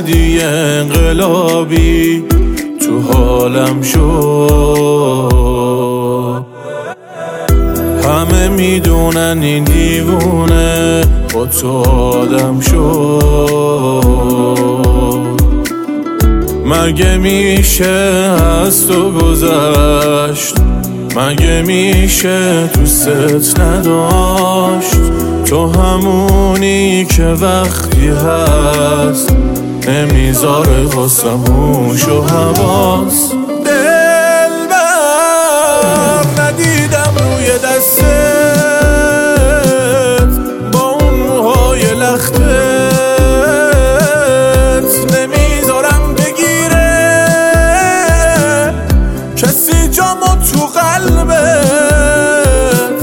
اومدی انقلابی تو حالم شد. همه میدونن این دیوونه با تو آدم شد. مگه میشه از تو گذشت؟ مگه میشه دوست نداشت؟ تو همونی که وقتی هست نمیذاره واسم هوش و حواس. دلبر ندیدم روی دستت با اون موهای لختت، نمیذارم بگیره کسی جامو تو قلبت.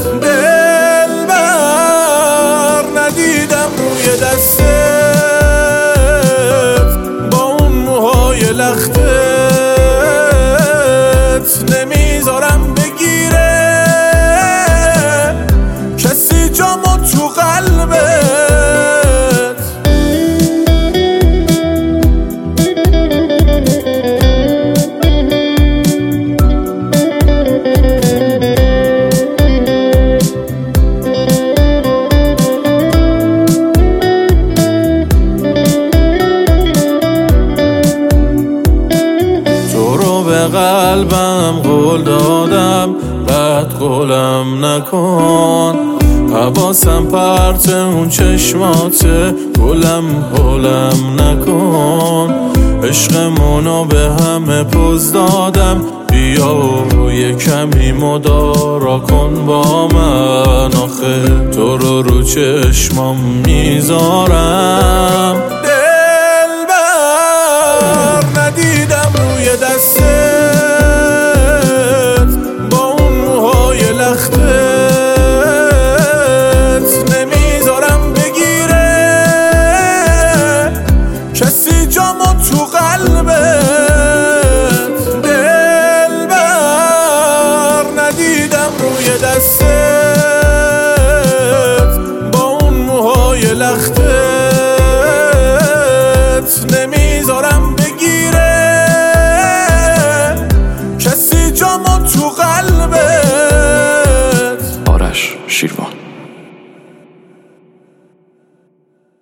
دلبر ندیدم روی دستت با اون موهای لختت، نمیذارم بگیره کسی جامو تو قلبت. به قلبم قول دادم بعد قولم نکن. حواسم پرت اون چشماته گلم هولم نکن. عشقمونو به همه پوز دادم بیا و یه کمی مدارا کن با من. آخه تو رو چشمام میذارم. دلبر ندیدم روی دستت با اون موهای لختت، نمیذارم بگیره کسی جامو تو قلبت. دلبر ندیدم روی دستت با اون موهای لختت،